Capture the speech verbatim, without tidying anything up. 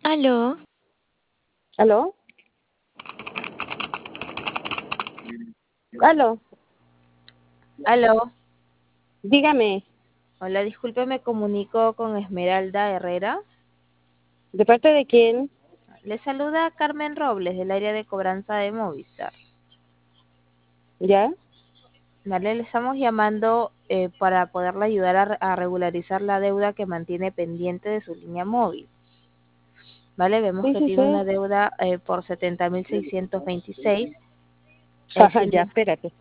Aló, ¿Aló? ¿Aló? aló. Dígame, Hola, disculpe, me comunico con Esmeralda Herrera. ¿de parte de quién? Le saluda Carmen Robles del área de cobranza de Movistar. ¿Ya? Vale, le estamos llamando eh, para poderle ayudar a, re- a regularizar la deuda que mantiene pendiente de su línea móvil. Vale, vemos Sí, que sí, tiene sí. una deuda eh, por setenta mil seiscientos veintiséis. Eh, Ajá, si ya, me, espérate.